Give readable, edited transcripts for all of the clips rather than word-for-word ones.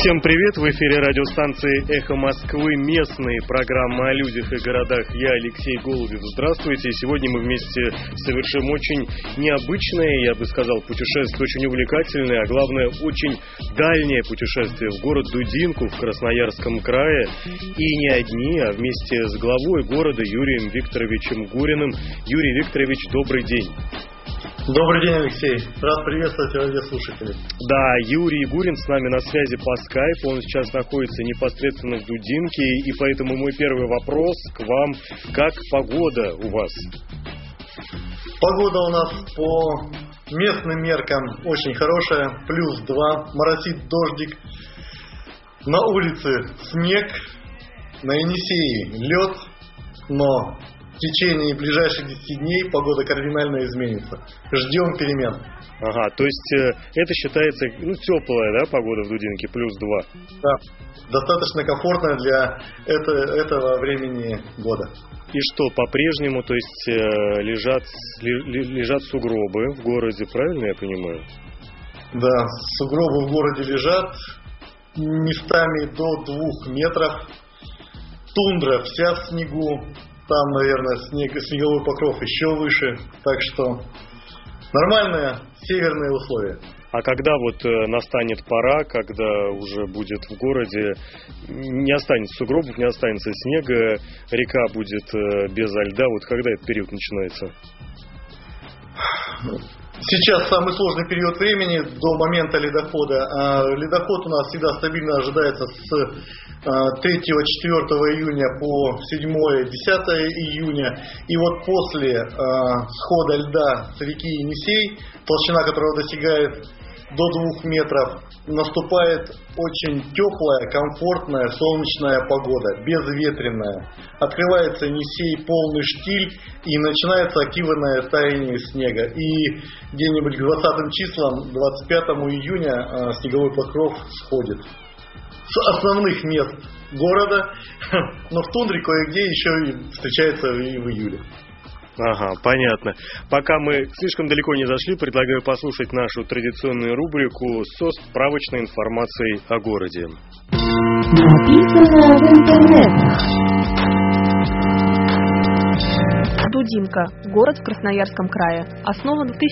Всем привет! В эфире радиостанции «Эхо Москвы», местные программы о людях и городах. Я Алексей Голубев. Здравствуйте. Сегодня мы вместе совершим очень необычное, я бы сказал, путешествие, очень увлекательное, а главное, очень дальнее путешествие в город Дудинку в Красноярском крае. И не одни, а вместе с главой города Юрием Викторовичем Гуриным. Юрий Викторович, добрый день. Добрый день, Алексей. Рад приветствовать радиослушателей. Да, Юрий Гурин с нами на связи по скайпу. Он сейчас находится непосредственно в Дудинке. И поэтому мой первый вопрос к вам. Как погода у вас? Погода у нас по местным меркам очень хорошая. +2. Моросит дождик. На улице снег. На Енисее лед. Но в течение ближайших 10 дней погода кардинально изменится. Ждем перемен. Ага, то есть это считается теплая, да, погода в Дудинке, +2? Да, достаточно комфортная для этого времени года. И что, по-прежнему, то есть лежат сугробы в городе, правильно я понимаю? Да, сугробы в городе лежат местами до 2 метров. Тундра вся в снегу. Там, наверное, снеговой покров еще выше. Так что нормальные северные условия. А когда вот настанет пора, когда уже будет в городе, не останется сугробов, не останется снега, река будет без льда, вот когда этот период начинается? Сейчас самый сложный период времени до момента ледохода. Ледоход у нас всегда стабильно ожидается с 3-4 июня по 7-10 июня. И вот после схода льда с реки Енисей, толщина которого достигает до 2 метров, наступает очень теплая, комфортная, солнечная погода, безветренная. Открывается Енисей, полный штиль, и начинается активное таяние снега. И где-нибудь к 20 числам, 25 июня, снеговой покров сходит с основных мест города, но в тундре кое-где еще и встречается и в июле. Ага, понятно. Пока мы слишком далеко не зашли, предлагаю послушать нашу традиционную рубрику со справочной информацией о городе. Написано в интернете. Дудинка. Город в Красноярском крае. Основан в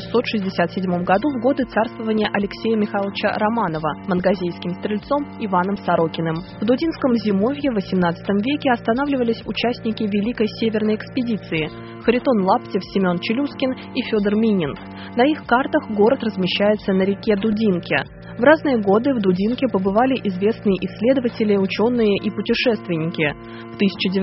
1667 году в годы царствования Алексея Михайловича Романова, мангазейским стрельцом Иваном Сорокиным. В Дудинском зимовье в XVIII веке останавливались участники Великой Северной экспедиции Харитон Лаптев, Семен Челюскин и Федор Минин. На их картах город размещается на реке Дудинке. В разные годы в Дудинке побывали известные исследователи, ученые и путешественники. В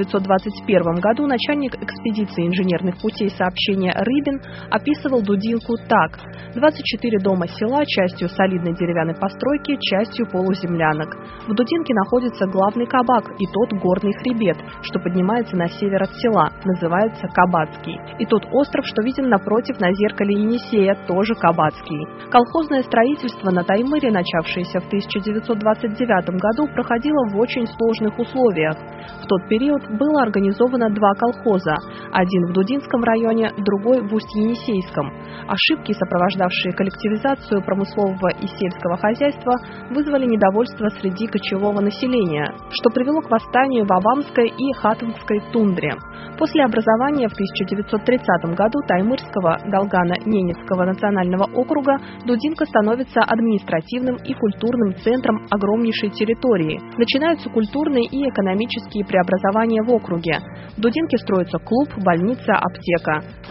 1921 году начальник экспедиции инженерных путей сообщения Рыбин описывал Дудинку так: 24 дома села, частью солидной деревянной постройки, частью полуземлянок. В Дудинке находится главный кабак и тот горный хребет, что поднимается на север от села, называется Кабацкий. И тот остров, что виден напротив на зеркале Енисея, тоже Кабацкий. Колхозное строительство на Таймыре, начавшееся в 1929 году, проходило в очень сложных условиях. В тот период было организовано 2 колхоза, один в Дудинском районе, другой в Усть-Енисейском. Ошибки, сопровождавшие коллективизацию промыслового и сельского хозяйства, вызвали недовольство среди кочевого населения, что привело к восстанию в Авамской и Хатынской тундре. После образования в 1930 году Таймырского Долгано-Ненецкого национального округа Дудинка становится административным и культурным центром огромнейшей территории. Начинаются культурные и экономические преобразования в округе. В Дудинке строится клуб, больница, аптека. В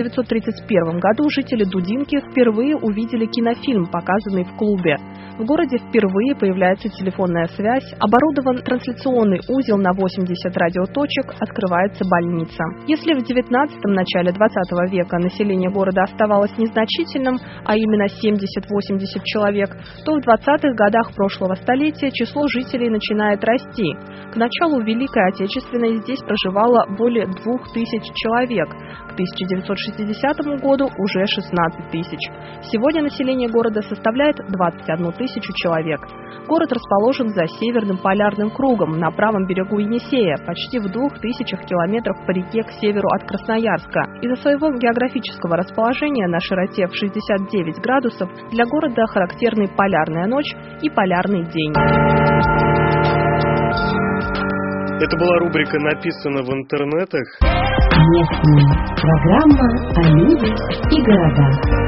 1931 году жители Дудинки впервые увидели кинофильм, показанный в клубе. В городе впервые появляется телефонная связь, оборудован трансляционный узел на 80 радиоточек, открывается больница. Если в 19-м, начале 20 века население города оставалось незначительным, а именно 70-80 человек, то в 20-х годах прошлого столетия число жителей начинает расти. К началу Великой Отечественной здесь проживало более 2000 человек. К 1960 году уже 16 тысяч. Сегодня население города составляет 21 тысячу человек. Город расположен за Северным полярным кругом на правом берегу Енисея, почти в 2000 километрах по реке к северу от Красноярска. Из-за своего географического расположения на широте в 69 градусов для города характерны полярная ночь и полярный день. Это была рубрика «Написано в интернетах». Местная программа о людях и городах.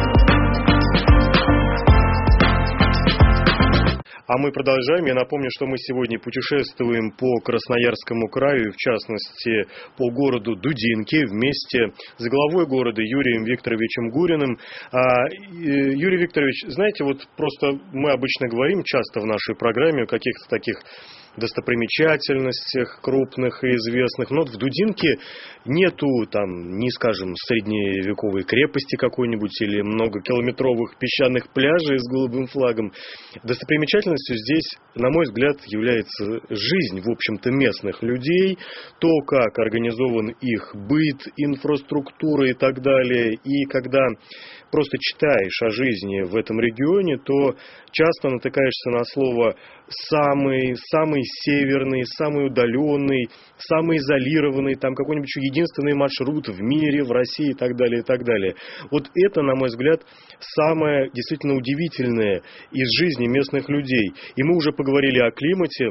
А мы продолжаем. Я напомню, что мы сегодня путешествуем по Красноярскому краю, в частности, по городу Дудинки, вместе с главой города Юрием Викторовичем Гуриным. Юрий Викторович, знаете, вот просто мы обычно говорим часто в нашей программе о каких-то таких достопримечательностях крупных и известных, но вот в Дудинке нету там, ни, скажем, средневековой крепости какой-нибудь или многокилометровых песчаных пляжей с голубым флагом. Достопримечательностью здесь, на мой взгляд, является жизнь, в общем-то, местных людей, то, как организован их быт, инфраструктура и так далее. И когда просто читаешь о жизни в этом регионе, то часто натыкаешься на слово «самый северный», «самый удаленный», «самый изолированный», там какой-нибудь единственный маршрут в мире, в России и так далее, и так далее. Вот это, на мой взгляд, самое действительно удивительное из жизни местных людей. И мы уже поговорили о климате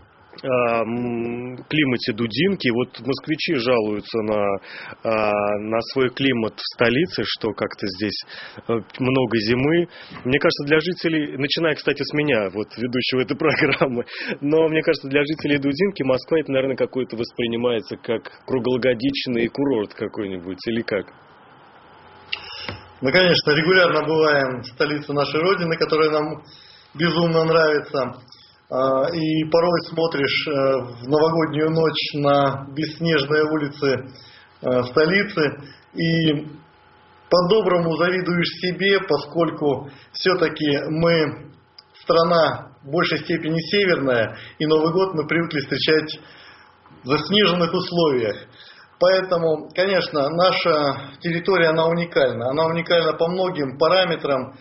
Дудинки. Вот москвичи жалуются на свой климат в столице, что как-то здесь много зимы. Мне кажется, для жителей, начиная, кстати, с меня, вот ведущего этой программы, но мне кажется, для жителей Дудинки Москва, это, наверное, какой-то воспринимается как круглогодичный курорт какой-нибудь, или как? Мы, конечно, регулярно бываем в столице нашей Родины, которая нам безумно нравится. И порой смотришь в новогоднюю ночь на бесснежные улицы столицы и по-доброму завидуешь себе, поскольку все-таки мы страна в большей степени северная, и Новый год мы привыкли встречать в заснеженных условиях. Поэтому, конечно, наша территория, она уникальна. Она уникальна по многим параметрам.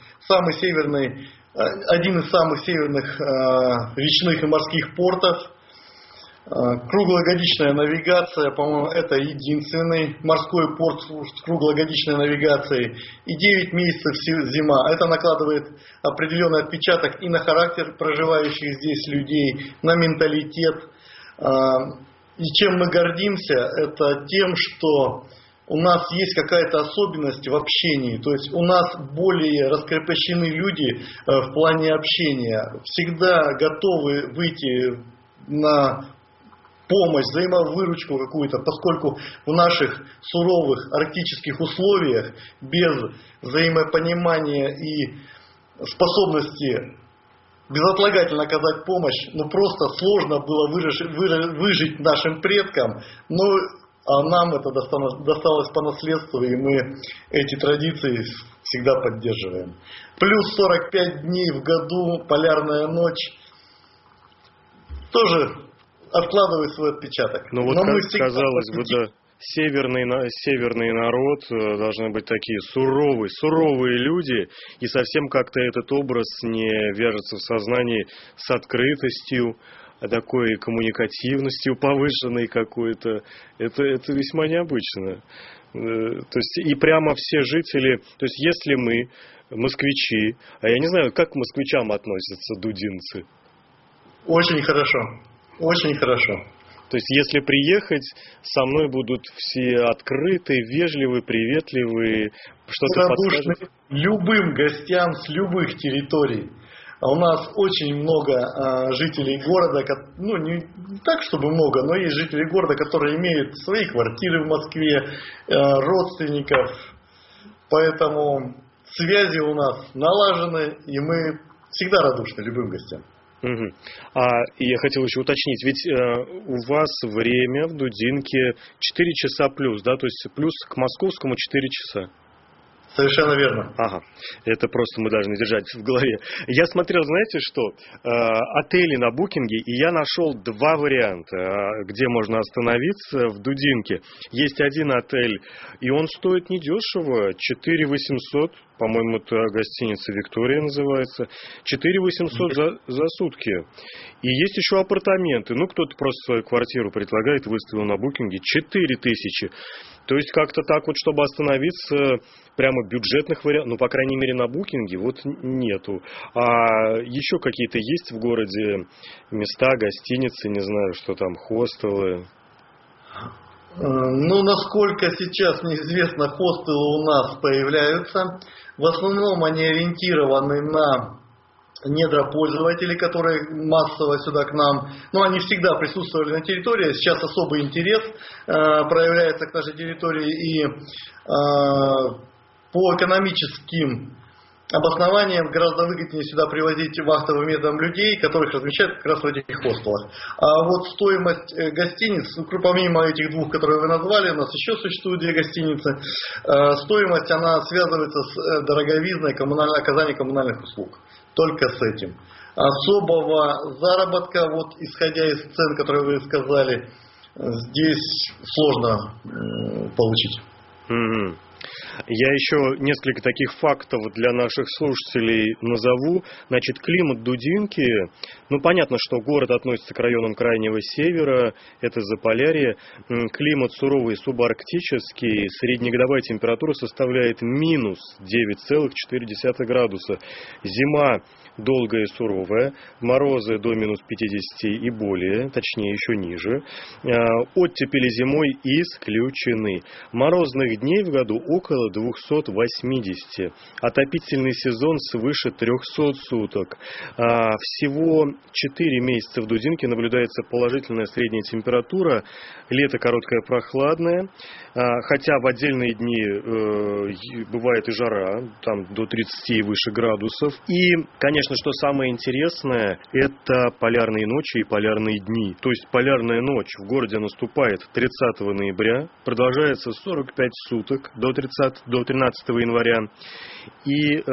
Один из самых северных речных и морских портов. Круглогодичная навигация, по-моему, это единственный морской порт с круглогодичной навигацией. И 9 месяцев зима. Это накладывает определенный отпечаток и на характер проживающих здесь людей, на менталитет. И чем мы гордимся, это тем, что у нас есть какая-то особенность в общении. То есть у нас более раскрепощены люди в плане общения. Всегда готовы выйти на помощь, взаимовыручку какую-то, поскольку в наших суровых арктических условиях без взаимопонимания и способности безотлагательно оказать помощь, просто сложно было выжить нашим предкам, а нам это досталось по наследству, и мы эти традиции всегда поддерживаем. Плюс 45 дней в году, полярная ночь, тоже откладывает свой отпечаток. Но вот, как казалось бы, да, северный народ, должны быть такие суровые люди, и совсем как-то этот образ не вяжется в сознании с открытостью, такой коммуникативностью повышенной какой-то. Это весьма необычно. То есть и прямо все жители, то есть если мы, москвичи, а я не знаю, как к москвичам относятся дудинцы? Очень хорошо, очень хорошо. То есть, если приехать, со мной будут все открытые, вежливые, приветливые, что-то подскажут? Любым гостям с любых территорий. А у нас очень много жителей города, не так, чтобы много, но есть жители города, которые имеют свои квартиры в Москве, родственников. Поэтому связи у нас налажены, и мы всегда радушны любым гостям. Угу. И я хотел еще уточнить, ведь у вас время в Дудинке 4 часа плюс, да, то есть плюс к московскому 4 часа. Совершенно верно. Ага, это просто мы должны держать в голове. Я смотрел, знаете что, отели на букинге, и я нашел два варианта, где можно остановиться в Дудинке. Есть один отель, и он стоит недешево, 4800, по-моему, это гостиница «Виктория» называется, 4800 за сутки. И есть еще апартаменты, кто-то просто свою квартиру предлагает, выставил на букинге, 4000. То есть как-то так вот, чтобы остановиться, прямо бюджетных вариантов, по крайней мере, на букинге, нету. А еще какие-то есть в городе места, гостиницы, не знаю, что там, хостелы? Насколько сейчас мне известно, хостелы у нас появляются. В основном они ориентированы на недропользователей, которые массово сюда к нам, они всегда присутствовали на территории, сейчас особый интерес проявляется к нашей территории, и по экономическим обоснованием гораздо выгоднее сюда привозить вахтовым методом людей, которых размещают как раз в этих хостелах. А вот стоимость гостиниц, помимо этих двух, которые вы назвали, у нас еще существуют две гостиницы, стоимость она связывается с дороговизной оказания коммунальных услуг. Только с этим. Особого заработка, исходя из цен, которые вы сказали, здесь сложно получить. Mm-hmm. Я еще несколько таких фактов для наших слушателей назову. Значит, климат Дудинки, понятно, что город относится к районам Крайнего Севера, это Заполярье. Климат суровый субарктический, среднегодовая температура составляет минус 9,4 градуса. Зима долгая и суровая, морозы до минус 50 и более, точнее еще ниже. Оттепели зимой исключены. Морозных дней в году около 280. Отопительный сезон свыше 300 суток. Всего 4 месяца в Дудинке наблюдается положительная средняя температура. Лето короткое прохладное. Хотя в отдельные дни бывает и жара, там до 30 и выше градусов. И, конечно, что самое интересное, это полярные ночи и полярные дни. То есть полярная ночь в городе наступает 30 ноября, продолжается 45 суток до 13 января. И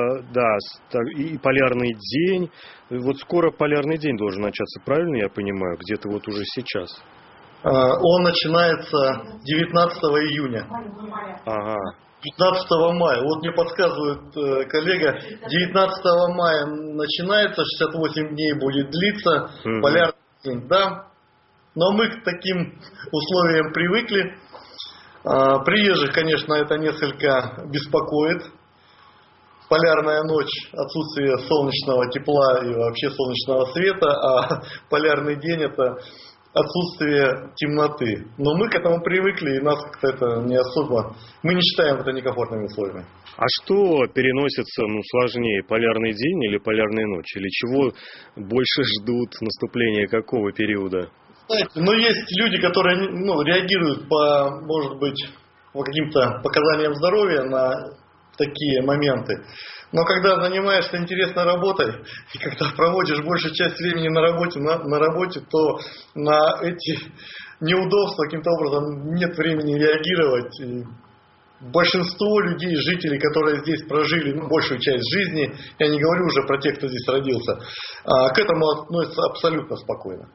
полярный день, скоро полярный день должен начаться, правильно я понимаю? Где-то уже сейчас. Он начинается 19 июня. Ага. 15 мая. Мне подсказывает коллега, 19 мая начинается, 68 дней будет длиться, полярный день, да. Но мы к таким условиям привыкли. Приезжих, конечно, это несколько беспокоит. Полярная ночь, отсутствие солнечного тепла и вообще солнечного света, а полярный день это отсутствие темноты. Но мы к этому привыкли, и нас как-то это не особо... Мы не считаем это некомфортными условиями. А что переносится сложнее, полярный день или полярная ночь? Или чего больше ждут, наступления какого периода? Знаете, есть люди, которые реагируют может быть, по каким-то показаниям здоровья на такие моменты. Но когда занимаешься интересной работой, и когда проводишь большую часть времени на работе, то на эти неудобства каким-то образом нет времени реагировать. И большинство людей, жителей, которые здесь прожили большую часть жизни, я не говорю уже про тех, кто здесь родился, к этому относятся абсолютно спокойно.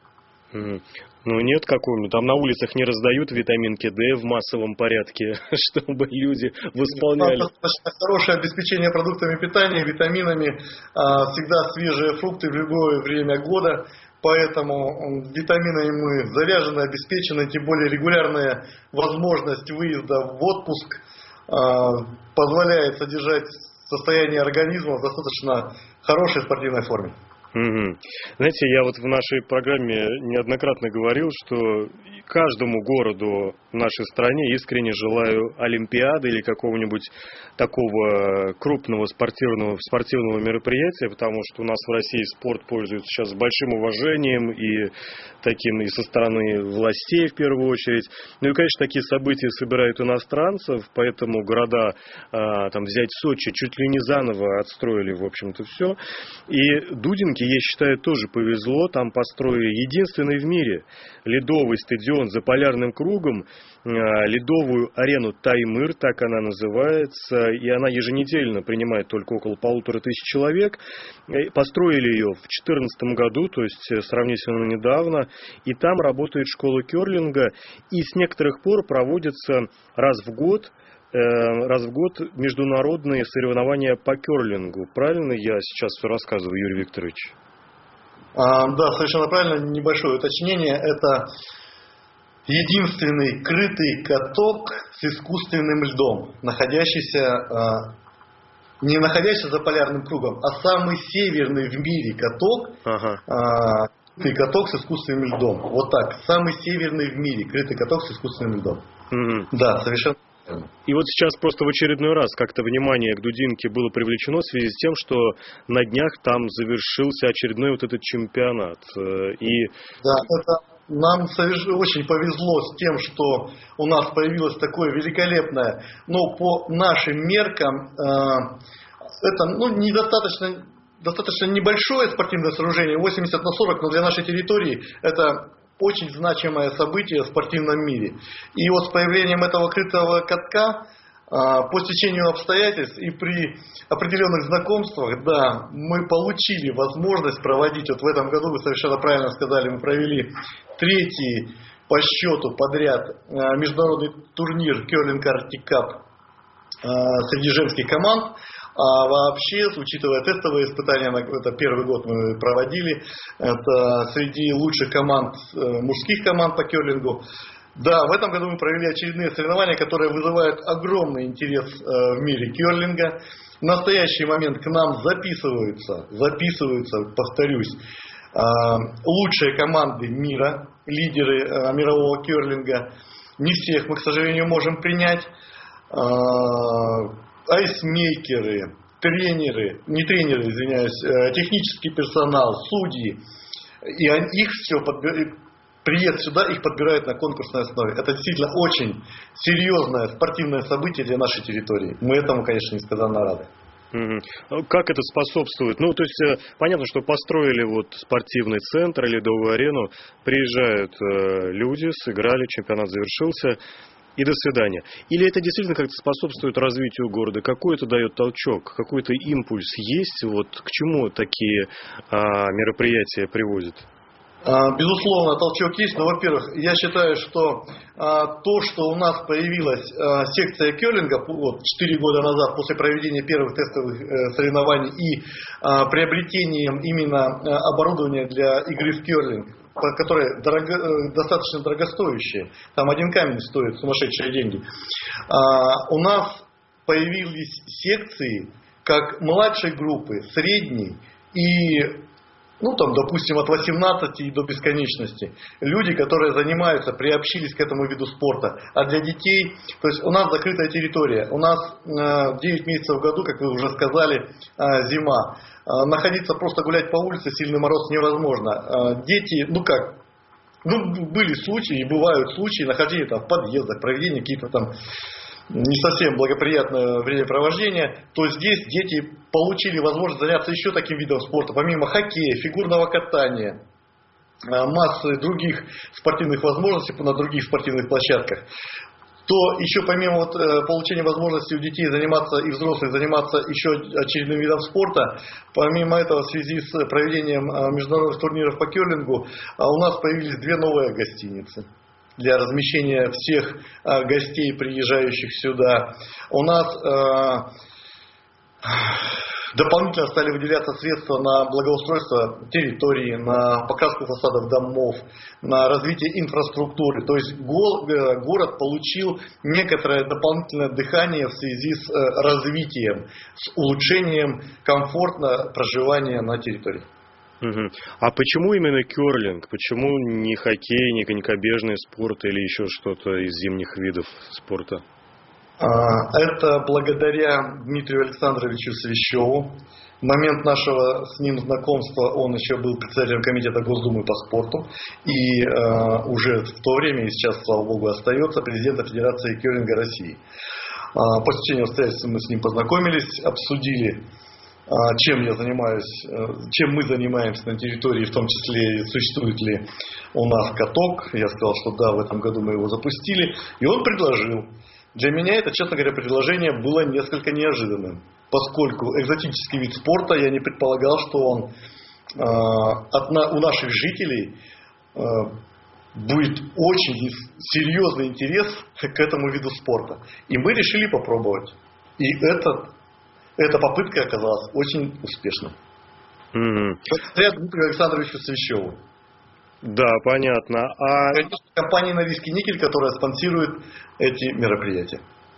Нет какого-нибудь. Там на улицах не раздают витаминки D в массовом порядке, чтобы люди восполняли. Хорошее обеспечение продуктами питания, витаминами, всегда свежие фрукты в любое время года. Поэтому витаминами мы заряжены, обеспечены, тем более регулярная возможность выезда в отпуск позволяет содержать состояние организма в достаточно хорошей спортивной форме. Угу. Знаете, я в нашей программе неоднократно говорил, что каждому городу в нашей стране искренне желаю Олимпиады или какого-нибудь такого крупного спортивного мероприятия, потому что у нас в России спорт пользуется сейчас большим уважением и со стороны властей в первую очередь. И, конечно, такие события собирают иностранцев, поэтому города, взять Сочи, чуть ли не заново отстроили, в общем-то, все. И Дудинки Дудинке, я считаю, тоже повезло. Там построили единственный в мире ледовый стадион за полярным кругом, ледовую арену Таймыр, так она называется, и она еженедельно принимает только около 1500 человек. Построили ее в 2014 году, то есть сравнительно недавно, и там работает школа керлинга, и с некоторых пор проводятся раз в год международные соревнования по керлингу. Правильно я сейчас все рассказываю, Юрий Викторович? Да, совершенно правильно. Небольшое уточнение. Это единственный крытый каток с искусственным льдом, не находящийся за полярным кругом, а самый северный в мире каток, крытый каток с искусственным льдом. Вот так. Самый северный в мире крытый каток с искусственным льдом. Да, совершенно. И вот сейчас просто в очередной раз как-то внимание к Дудинке было привлечено в связи с тем, что на днях там завершился очередной вот этот чемпионат. Да, нам очень повезло с тем, что у нас появилось такое великолепное, но по нашим меркам это достаточно небольшое спортивное сооружение, 80/40, но для нашей территории это очень значимое событие в спортивном мире. И вот с появлением этого крытого катка, по стечению обстоятельств и при определенных знакомствах, да, мы получили возможность проводить, вот в этом году, вы совершенно правильно сказали, мы провели 3-й по счету подряд международный турнир Curling Arctic Cup среди женских команд. А вообще, учитывая тестовые испытания, это первый год мы проводили, это среди лучших команд, мужских команд по керлингу. Да, в этом году мы провели очередные соревнования, которые вызывают огромный интерес в мире керлинга. В настоящий момент к нам записываются, повторюсь, лучшие команды мира, лидеры мирового керлинга. Не всех мы, к сожалению, можем принять. Айсмейкеры, технический персонал, судьи. И их все приезд сюда их подбирают на конкурсной основе. Это действительно очень серьезное спортивное событие для нашей территории. Мы этому, конечно, несказанно рады. Как это способствует? Ну, то есть, понятно, что построили вот спортивный центр, ледовую арену, приезжают люди, сыграли, чемпионат завершился, и до свидания. Или это действительно как-то способствует развитию города? Какой это дает толчок? Какой-то импульс есть? Вот к чему такие мероприятия приводят? Безусловно, толчок есть, но, во-первых, я считаю, что то, что у нас появилась секция керлинга 4 года назад после проведения первых тестовых соревнований и приобретением именно оборудования для игры в керлинг, которые достаточно дорогостоящие, там один камень стоит сумасшедшие деньги, у нас появились секции как младшей группы, средней и допустим, от 18 до бесконечности. Люди, которые занимаются, приобщились к этому виду спорта. А для детей, то есть у нас закрытая территория. У нас 9 месяцев в году, как вы уже сказали, зима. Находиться, просто гулять по улице, сильный мороз невозможно. Дети, были случаи, и бывают случаи нахождения в подъездах, проведения каких-то там не совсем благоприятное времяпровождения, то здесь дети получили возможность заняться еще таким видом спорта, помимо хоккея, фигурного катания, массы других спортивных возможностей на других спортивных площадках. То еще помимо получения возможности у детей заниматься и взрослых заниматься еще очередным видом спорта, помимо этого в связи с проведением международных турниров по керлингу у нас появились 2 новые гостиницы для размещения всех гостей, приезжающих сюда. У нас дополнительно стали выделяться средства на благоустройство территории, на покраску фасадов домов, на развитие инфраструктуры. То есть город получил некоторое дополнительное дыхание в связи с развитием, с улучшением комфорта проживания на территории. А почему именно керлинг? Почему не хоккей, не конькобежный спорт или еще что-то из зимних видов спорта? Это благодаря Дмитрию Александровичу Свящеву. В момент нашего с ним знакомства он еще был председателем комитета Госдумы по спорту. И уже в то время, и сейчас, слава богу, остается президентом Федерации керлинга России. По стечению обстоятельств мы с ним познакомились, обсудили чем я занимаюсь, чем мы занимаемся на территории, в том числе существует ли у нас каток. Я сказал, что да, в этом году мы его запустили. И он предложил. Для меня это, честно говоря, предложение было несколько неожиданным, поскольку экзотический вид спорта, я не предполагал, что он у наших жителей будет очень серьезный интерес к этому виду спорта. И мы решили попробовать. И эта попытка оказалась очень успешной. Благодаря Дмитрию Александровичу Свящеву. Да, понятно. Конечно, компания «Норильский никель», которая спонсирует эти мероприятия.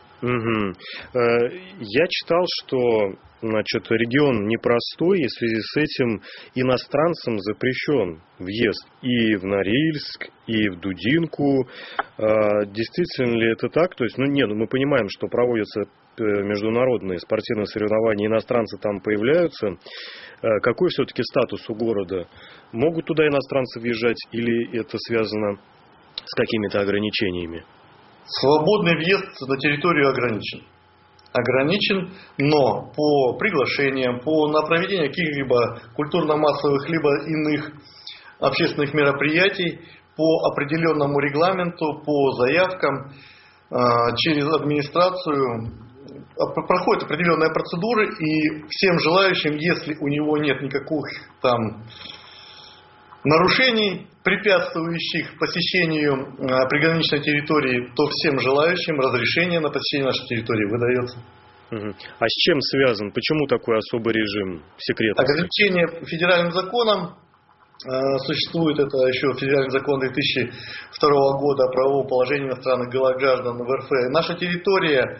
Я читал, что регион непростой, и в связи с этим иностранцам запрещен въезд и в Норильск, и в Дудинку. Действительно ли это так? То есть, мы понимаем, что проводятся международные спортивные соревнования, иностранцы там появляются. Какой все-таки статус у города? Могут туда иностранцы въезжать или это связано с какими-то ограничениями? Свободный въезд на территорию ограничен, но по приглашениям, на проведение каких-либо культурно-массовых, либо иных общественных мероприятий, по определенному регламенту, по заявкам, через администрацию проходят определенные процедуры, и всем желающим, если у него нет никаких там нарушений, препятствующих посещению приграничной территории, то всем желающим разрешение на посещение нашей территории выдается. А с чем связан? Почему такой особый режим секретности? Ограничение федеральным законом существует, это еще федеральный закон 2002 года о правовом положении иностранных граждан в РФ. Наша территория,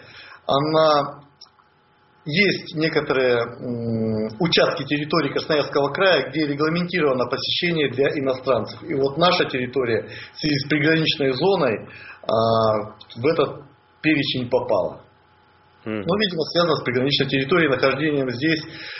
есть некоторые участки территории Красноярского края, где регламентировано посещение для иностранцев. И вот наша территория в связи с приграничной зоной в этот перечень попала. Видимо, связано с приграничной территорией, нахождением здесь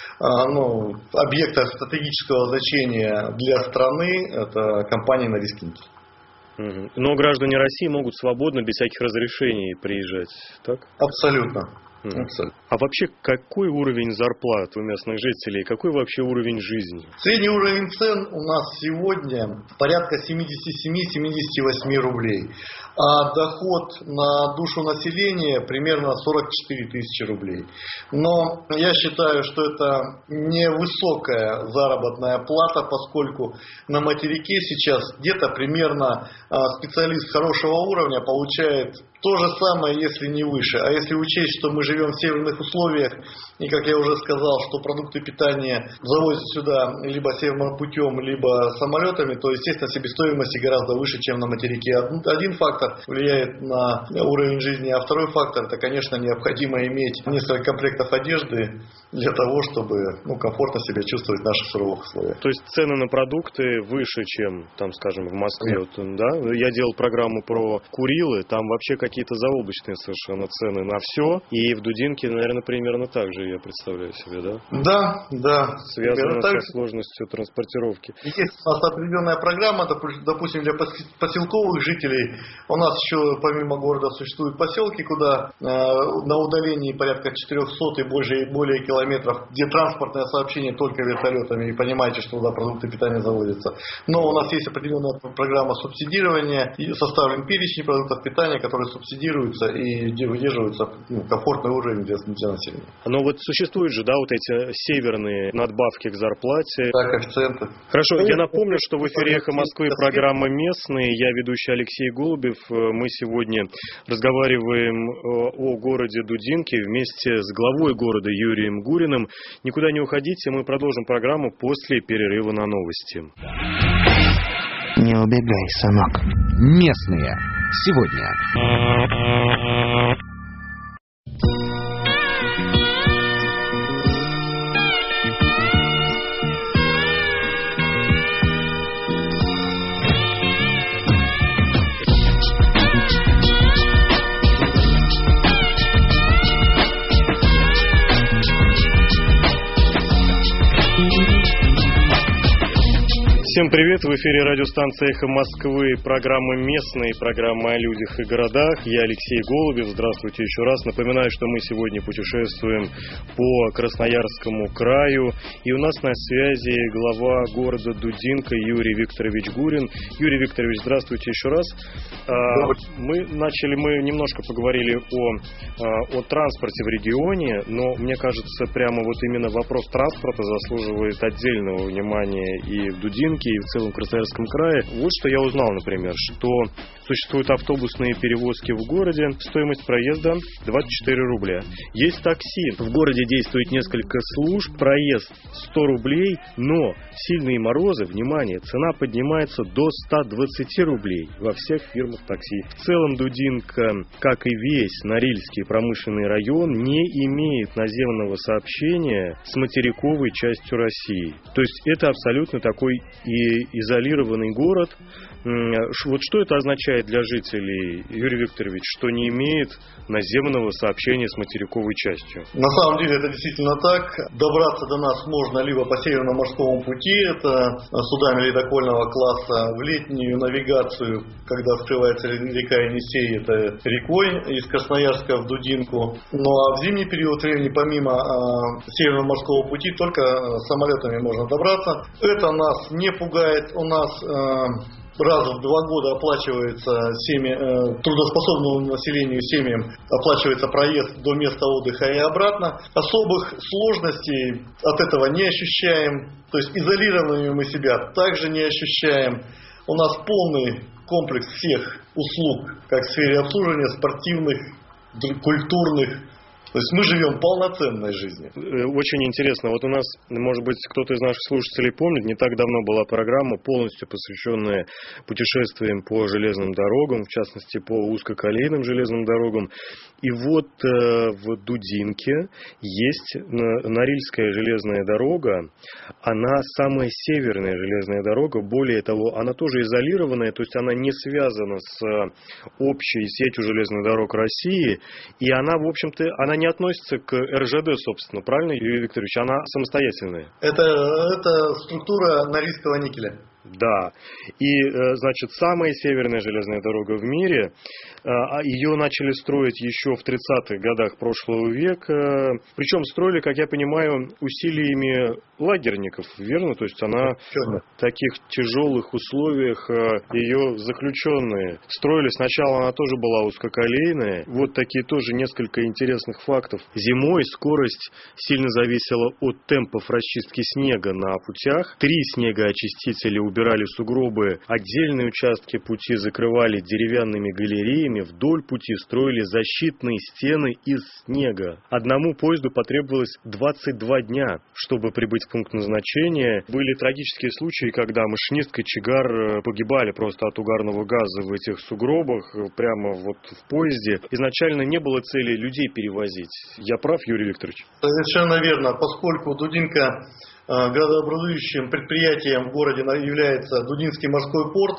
объекта стратегического значения для страны, это компания «Норильский никель». Но граждане России могут свободно, без всяких разрешений приезжать, так? Абсолютно. А вообще, какой уровень зарплат у местных жителей? Какой вообще уровень жизни? Средний уровень цен у нас сегодня порядка 77-78 рублей. А доход на душу населения примерно 44 тысячи рублей. Но я считаю, что это невысокая заработная плата, поскольку на материке сейчас где-то примерно специалист хорошего уровня получает то же самое, если не выше. А если учесть, что мы живем в северных условиях, и, как я уже сказал, что продукты питания завозят сюда либо северным путем, либо самолетами, то, естественно, себестоимость гораздо выше, чем на материке. Один фактор влияет на уровень жизни, а второй фактор, это, конечно, необходимо иметь несколько комплектов одежды для того, чтобы комфортно себя чувствовать в наших суровых условиях. То есть цены на продукты выше, чем, скажем, в Москве. Да? Я делал программу про Курилы, там вообще какие-то заоблачные совершенно цены на все. И в Дудинке, наверное, примерно так же, я представляю себе, да? Да. Связано со сложностью транспортировки. Есть у нас определенная программа, допустим, для поселковых жителей. У нас еще помимо города существуют поселки, куда на удалении порядка 400 и более километров, где транспортное сообщение только вертолетами. И понимаете, что туда продукты питания завозятся. Но у нас есть определенная программа субсидирования. И составлен перечень продуктов питания, которые субсидируются и где выдерживаются комфортный уровень для населения. Но вот существуют же, эти северные надбавки к зарплате. Да, коэффициенты. Хорошо, я напомню, что в эфире «Эхо Москвы» программа «Местные». Я ведущий Алексей Голубев. Мы сегодня разговариваем о городе Дудинке вместе с главой города Юрием Гуриным. Никуда не уходите, мы продолжим программу после перерыва на новости. Не убегай, сынок. Местные. Сегодня. Всем привет! В эфире радиостанция «Эхо Москвы», программа «Местные», программа о людях и городах. Я Алексей Голубев. Здравствуйте еще раз. Напоминаю, что мы сегодня путешествуем по Красноярскому краю. И у нас на связи глава города Дудинка Юрий Викторович Гурин. Юрий Викторович, здравствуйте еще раз. Мы немножко поговорили о транспорте в регионе, но мне кажется, прямо вот именно вопрос транспорта заслуживает отдельного внимания и в Дудинке, и в целом в Красноярском крае. Вот что я узнал, например, что существуют автобусные перевозки в городе, стоимость проезда 24 рубля. Есть такси, в городе действует несколько служб, проезд 100 рублей, но в сильные морозы, внимание, цена поднимается до 120 рублей во всех фирмах такси. В целом Дудинка, как и весь Норильский промышленный район, не имеет наземного сообщения с материковой частью России. То есть это абсолютно такой и изолированный город. Вот что это означает для жителей, Юрий Викторович, что не имеет наземного сообщения с материковой частью? На самом деле это действительно так. Добраться до нас можно либо по Северно-морскому пути, это судами ледокольного класса, в летнюю навигацию, когда открывается река Енисей, это рекой из Красноярска в Дудинку. Ну а в зимний период времени помимо Северно-морского пути только самолетами можно добраться. Это нас не пугает. У нас раз в 2 года оплачивается трудоспособному населению семьям оплачивается проезд до места отдыха и обратно. Особых сложностей от этого не ощущаем. То есть изолированными мы себя также не ощущаем. У нас полный комплекс всех услуг, как в сфере обслуживания, спортивных, культурных. То есть мы живем полноценной жизнью. Очень интересно. Вот у нас, может быть, кто-то из наших слушателей помнит, не так давно была программа, полностью посвященная путешествиям по железным дорогам, в частности, по узкоколейным железным дорогам. И вот в Дудинке есть Норильская железная дорога. Она самая северная железная дорога. Более того, она тоже изолированная, то есть она не связана с общей сетью железных дорог России. И она, в общем-то, она не относится к РЖД, собственно, правильно, Юрий Викторович? Она самостоятельная. Это структура Норильского никеля. Да. И, значит, самая северная железная дорога в мире, ее начали строить еще в 30-х годах прошлого века. Причем строили, как я понимаю, усилиями лагерников, верно? То есть она в таких тяжелых условиях, ее заключенные строили. Сначала она тоже была узкоколейная. Вот такие тоже несколько интересных фактов. Зимой скорость сильно зависела от темпов расчистки снега на путях. 3 снегоочистителя убирали сугробы, отдельные участки пути закрывали деревянными галереями, вдоль пути строили защитные стены из снега. Одному поезду потребовалось 22 дня, чтобы прибыть в пункт назначения. Были трагические случаи, когда машинист, кочегар погибали просто от угарного газа в этих сугробах, прямо вот в поезде. Изначально не было цели людей перевозить. Я прав, Юрий Викторович? Совершенно верно, поскольку Дудинка градообразующим предприятием в городе является Дудинский морской порт.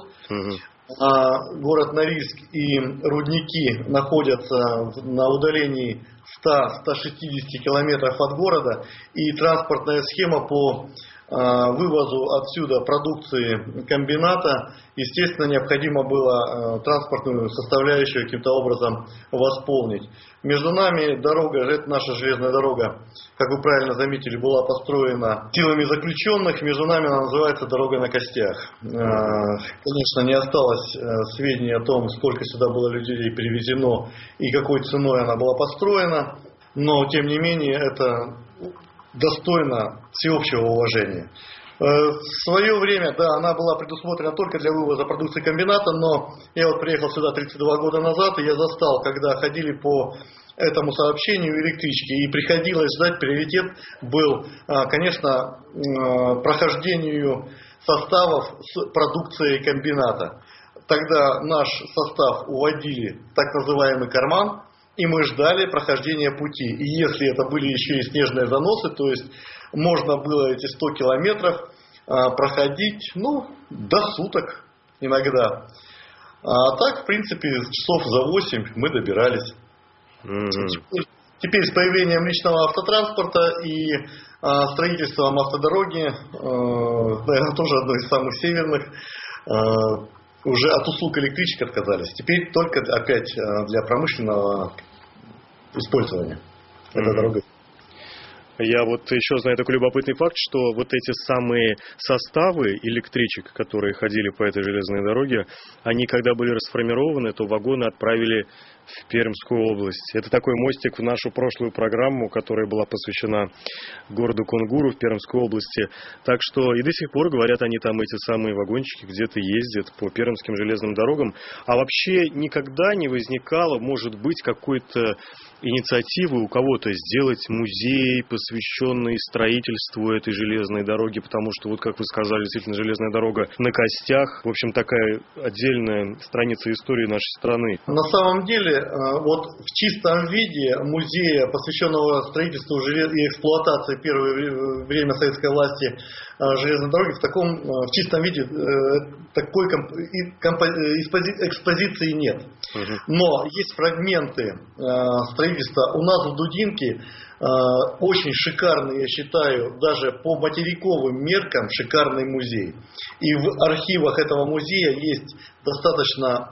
Город Норильск и рудники находятся на удалении 100-160 километров от города. И транспортная схема по вывозу отсюда продукции комбината, естественно, необходимо было транспортную составляющую каким-то образом восполнить. Между нами дорога, это наша железная дорога, как вы правильно заметили, была построена силами заключенных. Между нами она называется «Дорога на костях». Конечно, не осталось сведений о том, сколько сюда было людей привезено и какой ценой она была построена, но, тем не менее, это достойно всеобщего уважения. В свое время, да, она была предусмотрена только для вывоза продукции комбината, но я вот приехал сюда 32 года назад, и я застал, когда ходили по этому сообщению электрички, и приходилось ждать, приоритет был, конечно, прохождению составов с продукцией комбината. Тогда наш состав уводили в так называемый карман, и мы ждали прохождения пути. И если это были еще и снежные заносы, то есть можно было эти 100 километров проходить, до суток иногда. А так, в принципе, часов за 8 мы добирались. Теперь с появлением личного автотранспорта и строительством автодороги, наверное, тоже одной из самых северных, уже от услуг электричек отказались. Теперь только опять для промышленного использования эта дорога. Я вот еще знаю такой любопытный факт, что вот эти самые составы электричек, которые ходили по этой железной дороге, они когда были расформированы, то вагоны отправили в Пермскую область. Это такой мостик в нашу прошлую программу, которая была посвящена городу Кунгуру в Пермской области. Так что и до сих пор, говорят, они там, эти самые вагончики, где-то ездят по пермским железным дорогам. А вообще никогда не возникало, может быть, какой-то инициативы у кого-то сделать музей, посвященный строительству этой железной дороги, потому что, вот как вы сказали, действительно, железная дорога на костях. В общем, такая отдельная страница истории нашей страны. На самом деле, вот в чистом виде музея, посвященного строительству и эксплуатации первое время советской власти железной дороги, в чистом виде такой экспозиции нет. Но есть фрагменты строительства. У нас в Дудинке очень шикарный, я считаю, даже по материковым меркам шикарный музей. И в архивах этого музея есть достаточно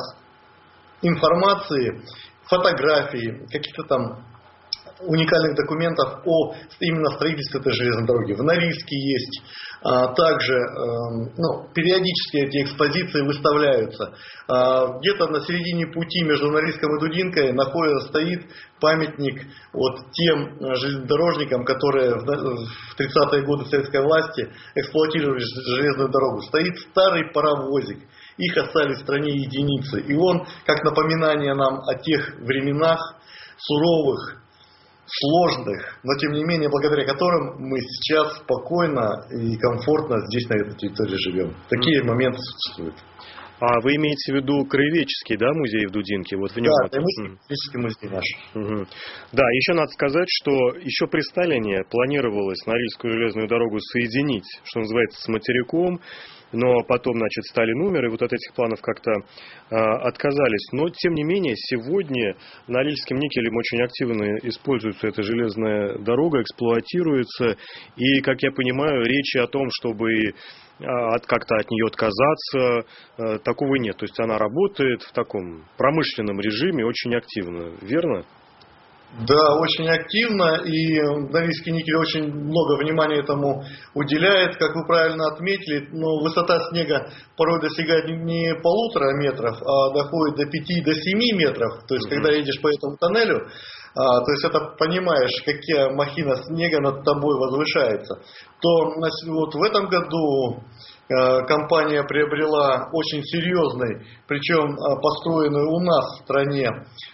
информации, фотографий, каких-то там уникальных документов о именно строительстве этой железной дороги. В Норильске есть. Также периодически эти экспозиции выставляются. Где-то на середине пути между Норильском и Дудинкой стоит памятник тем железнодорожникам, которые в 30-е годы советской власти эксплуатировали железную дорогу. Стоит старый паровозик. Их остались в стране единицы. И он, как напоминание нам о тех временах суровых, сложных, но тем не менее, благодаря которым мы сейчас спокойно и комфортно здесь, на этой территории, живем. Такие моменты существуют. А вы имеете в виду краеведческий, да, музей в Дудинке? Вот в нем да, краеведческий музей наш. Да, еще надо сказать, что еще при Сталине планировалось Норильскую железную дорогу соединить, что называется, с материком. Но потом, стали умер, и вот от этих планов как-то отказались. Но, тем не менее, сегодня Норильским никелем очень активно используется эта железная дорога, эксплуатируется. И, как я понимаю, речи о том, чтобы как-то от нее отказаться, такого нет. То есть она работает в таком промышленном режиме очень активно, верно? Да, очень активно, и Норильский никель очень много внимания этому уделяет, как вы правильно отметили, но высота снега порой достигает не 1,5 метров, а доходит до 5-7 метров, то есть когда едешь по этому тоннелю, то есть это понимаешь, какая махина снега над тобой возвышается, то вот в этом году компания приобрела очень серьезный, причем построенный у нас в стране,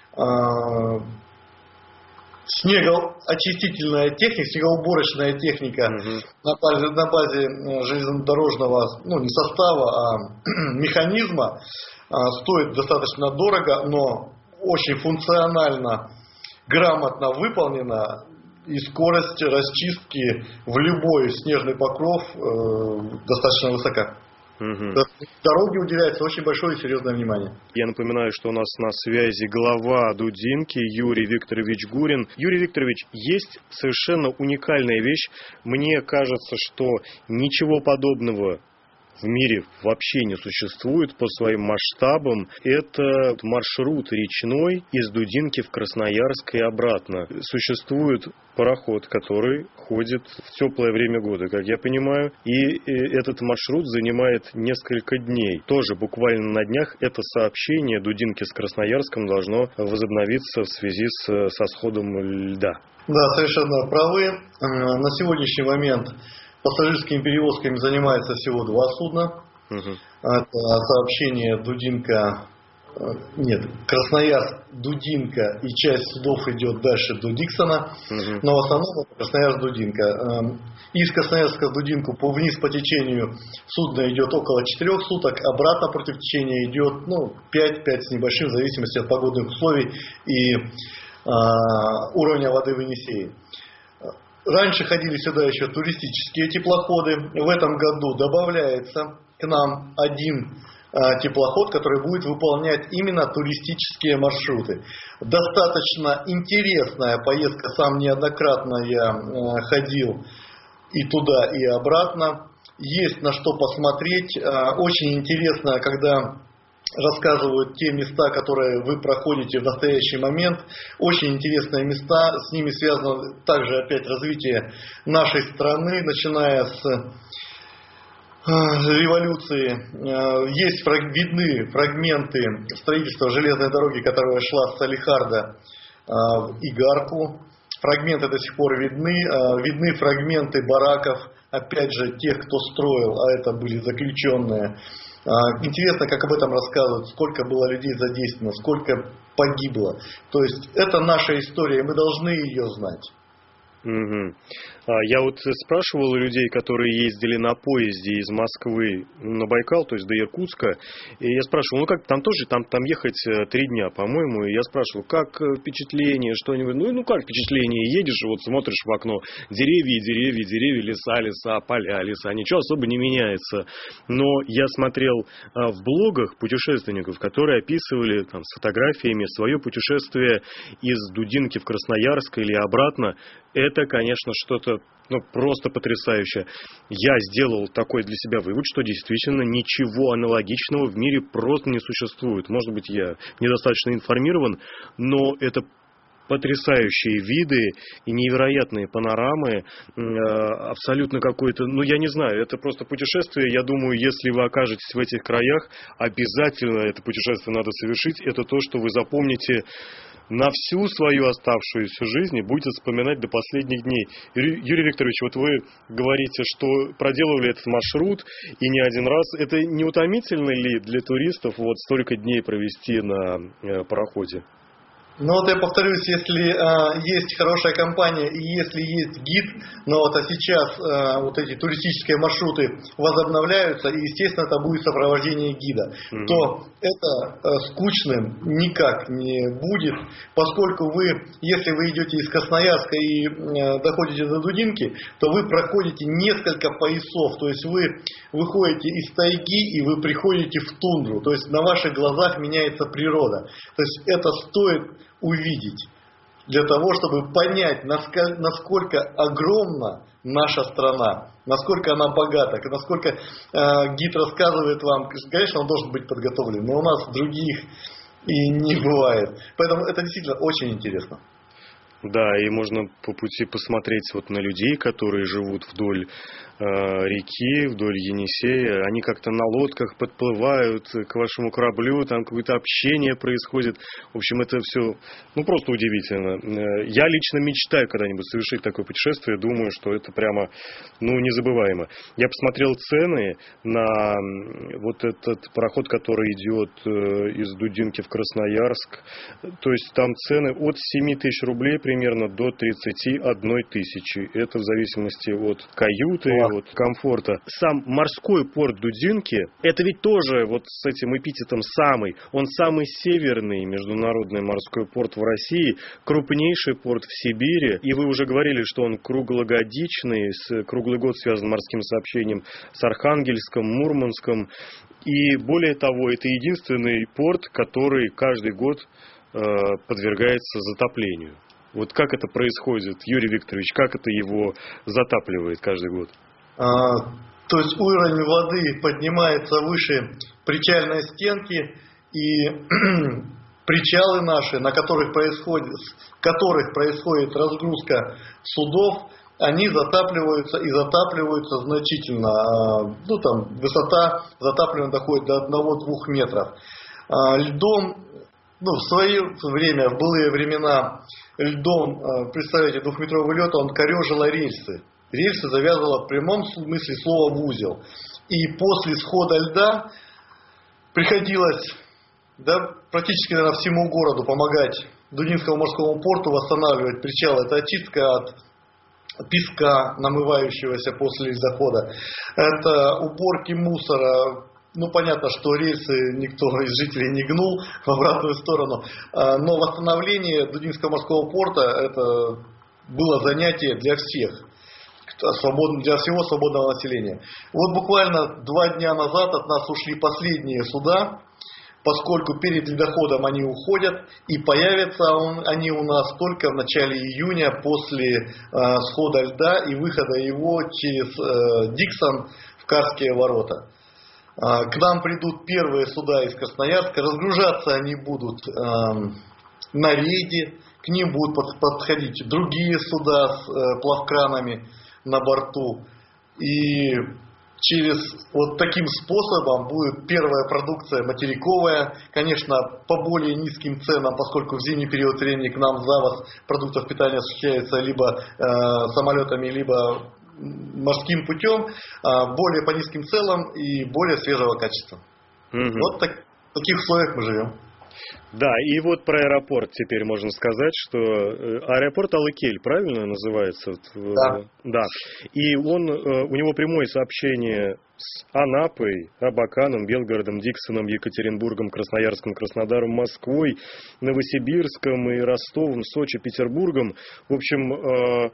снегоочистительная техника, снегоуборочная техника на базе железнодорожного, не состава, а механизма, стоит достаточно дорого, но очень функционально, грамотно выполнена, и скорость расчистки в любой снежный покров достаточно высока. Дороге уделяется очень большое и серьезное внимание. Я напоминаю, что у нас на связи глава Дудинки Юрий Викторович Гурин. Юрий Викторович, есть совершенно уникальная вещь. Мне кажется, что ничего подобного в мире вообще не существует по своим масштабам. Это маршрут речной из Дудинки в Красноярск и обратно. Существует пароход, который ходит в теплое время года, как я понимаю, и этот маршрут занимает несколько дней. Тоже буквально на днях это сообщение Дудинки с Красноярском должно возобновиться в связи со сходом льда. Да, совершенно правы. На сегодняшний момент пассажирскими перевозками занимается всего 2 судна. Это сообщение Красноярск, Дудинка, и часть судов идет дальше до Диксона. Но в основном это Красноярск, Дудинка. Из Красноярска в Дудинку вниз по течению судно идет около 4 суток, обратно против течения идет 5 с небольшим, в зависимости от погодных условий и уровня воды в Енисее. Раньше ходили сюда еще туристические теплоходы. В этом году добавляется к нам один теплоход, который будет выполнять именно туристические маршруты. Достаточно интересная поездка, сам неоднократно я ходил и туда, и обратно. Есть на что посмотреть. Очень интересно, когда рассказывают те места, которые вы проходите в настоящий момент. Очень интересные места. С ними связано также опять развитие нашей страны, начиная с революции. Есть видны фрагменты строительства железной дороги, которая шла с Салихарда в Игарку. Фрагменты до сих пор видны. Видны фрагменты бараков, опять же, тех, кто строил, а это были заключенные. Интересно, как об этом рассказывают, сколько было людей задействовано, сколько погибло. То есть это наша история, мы должны ее знать. Угу. Я вот спрашивал у людей, которые ездили на поезде из Москвы на Байкал, то есть до Иркутска, и я спрашивал, ну как там тоже, там ехать 3 дня, по-моему, и я спрашивал, как впечатление, что-нибудь, ну как впечатление, едешь, вот смотришь в окно, деревья, леса, поля, леса, ничего особо не меняется, но я смотрел в блогах путешественников, которые описывали там с фотографиями свое путешествие из Дудинки в Красноярск или обратно. Это, конечно, что-то просто потрясающее. Я сделал такой для себя вывод, что действительно ничего аналогичного в мире просто не существует. Может быть, я недостаточно информирован, но это потрясающие виды и невероятные панорамы, абсолютно какое-то, я не знаю, это просто путешествие. Я думаю, если вы окажетесь в этих краях, обязательно это путешествие надо совершить. Это то, что вы запомните на всю свою оставшуюся жизнь и будете вспоминать до последних дней. Юрий Викторович, вот вы говорите, что проделывали этот маршрут и не один раз. Это не утомительно ли для туристов вот столько дней провести на пароходе? Ну вот я повторюсь, если есть хорошая компания и если есть гид, а сейчас вот эти туристические маршруты возобновляются, и естественно это будет сопровождение гида, то это скучным никак не будет, поскольку если вы идете из Красноярска и доходите до Дудинки, то вы проходите несколько поясов, то есть вы выходите из тайги и вы приходите в тундру, то есть на ваших глазах меняется природа, то есть это стоит увидеть, для того, чтобы понять, насколько огромна наша страна, насколько она богата, насколько гид рассказывает вам, конечно, он должен быть подготовлен, но у нас других и не бывает. Поэтому это действительно очень интересно. Да, и можно по пути посмотреть вот на людей, которые живут вдоль реки, вдоль Енисея. Они как-то на лодках подплывают к вашему кораблю, там какое-то общение происходит. В общем, это все просто удивительно. Я лично мечтаю когда-нибудь совершить такое путешествие. Думаю, что это прямо незабываемо. Я посмотрел цены на вот этот пароход, который идет из Дудинки в Красноярск. То есть там цены от 7 тысяч рублей примерно до 31 тысячи. Это в зависимости от каюты, от комфорта. Сам морской порт Дудинки, это ведь тоже вот с этим эпитетом самый. Он самый северный международный морской порт в России, крупнейший порт в Сибири. И вы уже говорили, что он круглогодичный, круглый год связан морским сообщением с Архангельском, Мурманском. И более того, это единственный порт, который каждый год подвергается затоплению. Вот как это происходит, Юрий Викторович, как это его затапливает каждый год? То есть уровень воды поднимается выше причальной стенки, и причалы наши, на которых происходит разгрузка судов, они затапливаются и затапливаются значительно. Высота затапливания доходит до 1-2 метров. Льдом, в свое время, в былые времена, льдом, представляете, 2-метровый лед, он корежила рельсы. Рельсы завязывала в прямом смысле слова в узел. И после схода льда приходилось практически, наверное, всему городу помогать Дудинскому морскому порту восстанавливать причал. Это очистка от песка, намывающегося после ледохода. Это уборки мусора. Понятно, что рельсы никто из жителей не гнул в обратную сторону. Но восстановление Дудинского морского порта это было занятие для всех. для всего свободного населения. Вот буквально 2 дня назад от нас ушли последние суда, поскольку перед ледоходом они уходят, и появятся они у нас только в начале июня после схода льда и выхода его через Диксон в Карские ворота. К нам придут первые суда из Красноярска, разгружаться они будут на рейде, к ним будут подходить другие суда с плавкранами на борту. И через вот таким способом будет первая продукция материковая, конечно, по более низким ценам, поскольку в зимний период времени к нам завоз продуктов питания осуществляется либо самолетами, либо морским путем, более по низким ценам и более свежего качества. Вот в таких условиях мы живем. Да, и вот про аэропорт теперь можно сказать, что аэропорт Алыкель, правильно называется? Да. Да. И у него прямое сообщение с Анапой, Абаканом, Белгородом, Диксоном, Екатеринбургом, Красноярском, Краснодаром, Москвой, Новосибирском и Ростовом, Сочи, Петербургом. В общем,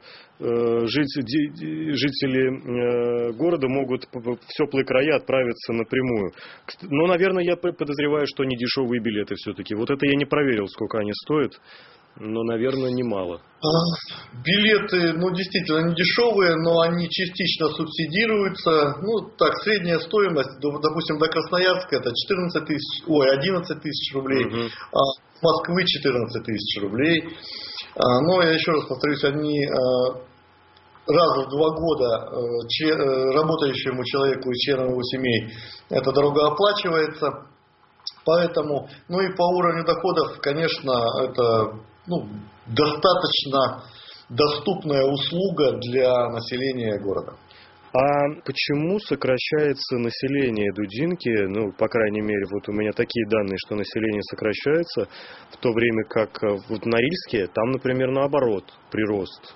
жители города могут в теплые края отправиться напрямую. Но, наверное, я подозреваю, что не дешевые билеты все-таки. Вот это я не проверил, сколько они стоят. Но, наверное, немало. Билеты, действительно не дешевые, но они частично субсидируются. Средняя стоимость, допустим, до Красноярска это 11 тысяч рублей, а с Москвы 14 тысяч рублей. Но я еще раз повторюсь, они раз в 2 года работающему человеку и членам его семей эта дорога оплачивается. Поэтому, и по уровню доходов, конечно, это достаточно доступная услуга для населения города. А почему сокращается население Дудинки? По крайней мере, вот у меня такие данные, что население сокращается, в то время как в Норильске, там, например, наоборот, прирост.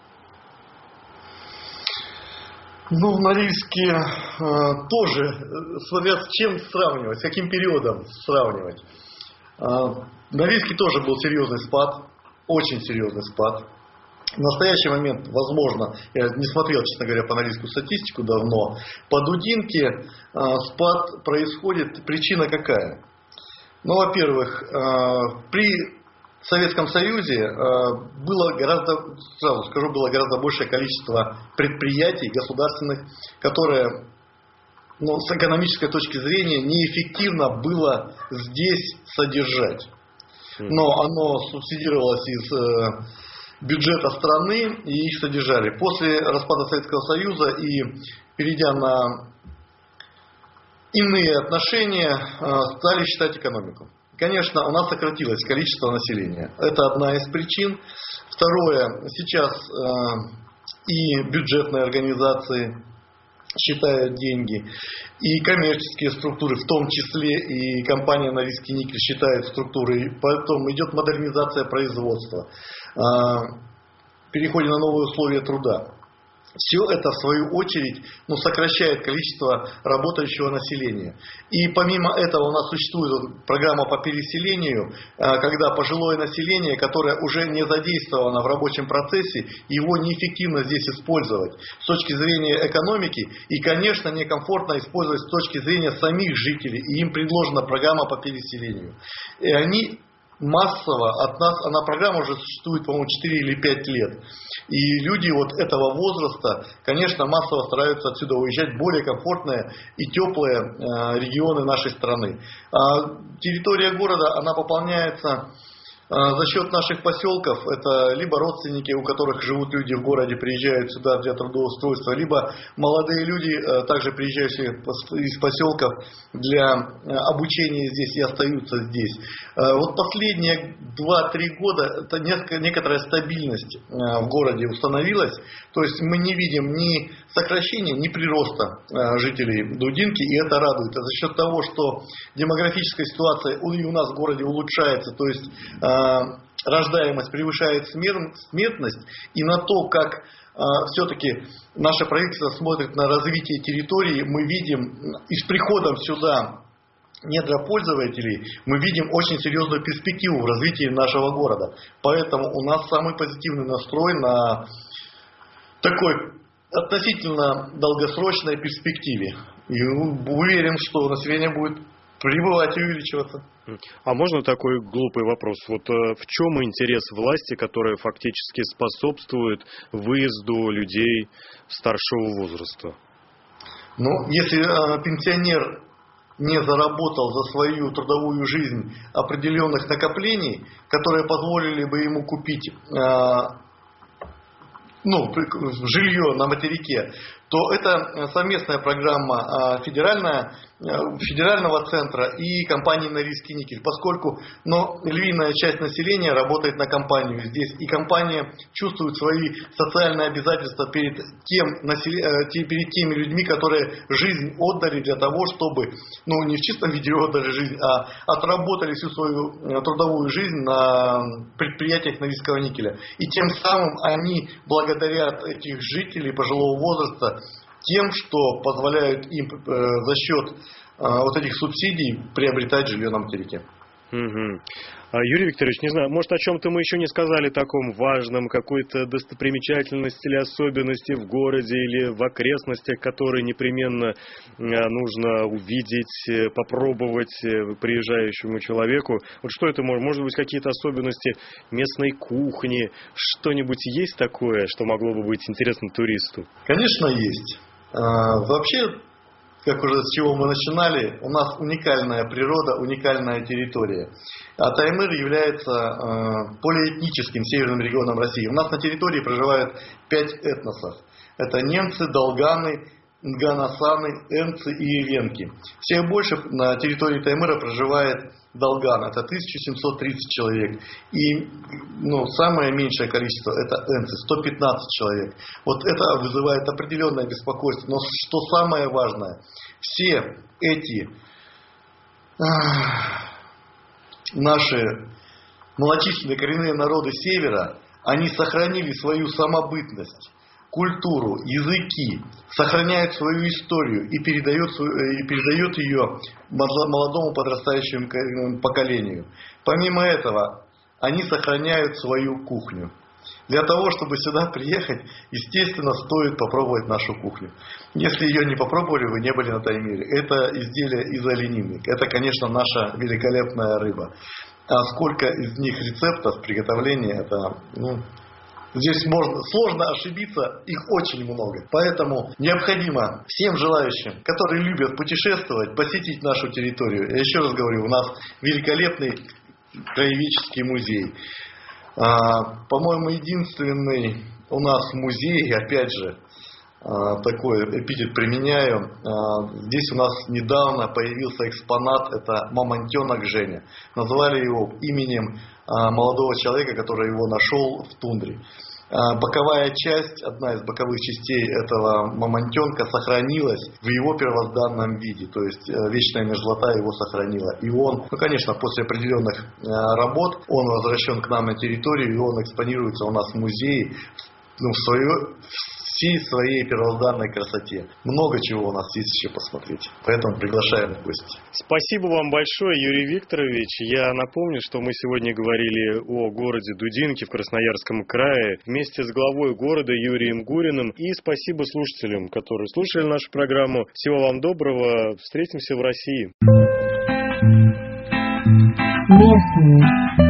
В Норильске тоже, смотря с чем сравнивать, с каким периодом сравнивать. В Норильске тоже был серьезный спад, очень серьезный спад. В настоящий момент, возможно, я не смотрел, честно говоря, по Норильску статистику давно, по Дудинке спад происходит, причина какая? Во-первых, при Советском Союзе было гораздо большее количество предприятий государственных, которые с экономической точки зрения неэффективно было здесь содержать. Но оно субсидировалось из бюджета страны и их содержали. После распада Советского Союза и перейдя на иные отношения, стали считать экономику. Конечно, у нас сократилось количество населения. Это одна из причин. Второе, сейчас и бюджетные организации считают деньги, и коммерческие структуры, в том числе и компания Норильский никель считает структуры. Потом идет модернизация производства, переходим на новые условия труда. Все это, в свою очередь, сокращает количество работающего населения. И помимо этого у нас существует программа по переселению, когда пожилое население, которое уже не задействовано в рабочем процессе, его неэффективно здесь использовать с точки зрения экономики и, конечно, некомфортно использовать с точки зрения самих жителей. И им предложена программа по переселению. И они массово от нас, программа уже существует, по-моему, 4 или 5 лет. И люди этого возраста, конечно, массово стараются отсюда уезжать в более комфортные и теплые регионы нашей страны. Территория города, она пополняется за счет наших поселков. Это либо родственники, у которых живут люди в городе, приезжают сюда для трудоустройства, либо молодые люди, также приезжающие из поселков для обучения здесь и остаются здесь. Последние 2-3 года это некоторая стабильность в городе установилась. То есть мы не видим ни сокращения, ни прироста жителей Дудинки, и это радует. А за счет того, что демографическая ситуация и у нас в городе улучшается, то есть рождаемость превышает смертность, и на то, как все-таки наше правительство смотрит на развитие территории, мы видим и с приходом сюда недропользователей, мы видим очень серьезную перспективу в развитии нашего города. Поэтому у нас самый позитивный настрой на такой относительно долгосрочной перспективе. И уверен, что население будет прибывать и увеличиваться. А можно такой глупый вопрос? Вот в чем интерес власти, которая фактически способствует выезду людей старшего возраста? Ну, если пенсионер не заработал за свою трудовую жизнь определенных накоплений, которые позволили бы ему купить жилье на материке, то это совместная программа федерального центра и компании «Норильский никель», поскольку львиная часть населения работает на компанию здесь, и компания чувствует свои социальные обязательства перед теми людьми, которые жизнь отдали для того, чтобы, не в чистом виде отдали жизнь, а отработали всю свою трудовую жизнь на предприятиях «Норильского никеля». И тем самым они благодарят этих жителей пожилого возраста тем, что позволяют им за счет вот этих субсидий приобретать жилье на материке. Юрий Викторович, не знаю, может, о чем-то мы еще не сказали таком важном, какой-то достопримечательности или особенности в городе или в окрестностях, которые непременно нужно увидеть, попробовать приезжающему человеку. Вот что это может быть, какие-то особенности местной кухни, что-нибудь есть такое, что могло бы быть интересно туристу? Конечно, есть. Вообще, как уже с чего мы начинали, у нас уникальная природа, уникальная территория. А Таймыр является полиэтническим северным регионом России. У нас на территории проживают 5 этносов. Это немцы, долганы, нганасаны, энцы и эвенки. Всех больше на территории Таймыра проживает долган. Это 1730 человек. И самое меньшее количество это энцы, 115 человек. Вот это вызывает определенное беспокойство. Но что самое важное, все эти наши малочисленные коренные народы Севера, они сохранили свою самобытность, культуру, языки, сохраняют свою историю и передают ее молодому подрастающему поколению. Помимо этого, они сохраняют свою кухню. Для того, чтобы сюда приехать, естественно, стоит попробовать нашу кухню. Если ее не попробовали, вы не были на Таймыре. Это изделие из оленины. Это, конечно, наша великолепная рыба. А сколько из них рецептов приготовления, здесь сложно ошибиться, их очень много. Поэтому необходимо всем желающим, которые любят путешествовать, посетить нашу территорию. Я еще раз говорю, у нас великолепный краеведческий музей. По-моему, единственный у нас музей, опять же, такой эпитет применяю. Здесь у нас недавно появился экспонат, это мамонтенок Женя. Назвали его именем молодого человека, который его нашел в тундре. Боковая часть, одна из боковых частей этого мамонтенка сохранилась в его первозданном виде, то есть вечная мерзлота его сохранила. И он, конечно, после определенных работ, он возвращен к нам на территорию, и он экспонируется у нас в музее всей своей первозданной красоте. Много чего у нас есть еще посмотреть. Поэтому приглашаем в гости. Спасибо вам большое, Юрий Викторович. Я напомню, что мы сегодня говорили о городе Дудинки в Красноярском крае вместе с главой города Юрием Гуриным. И спасибо слушателям, которые слушали нашу программу. Всего вам доброго. Встретимся в России. Местные.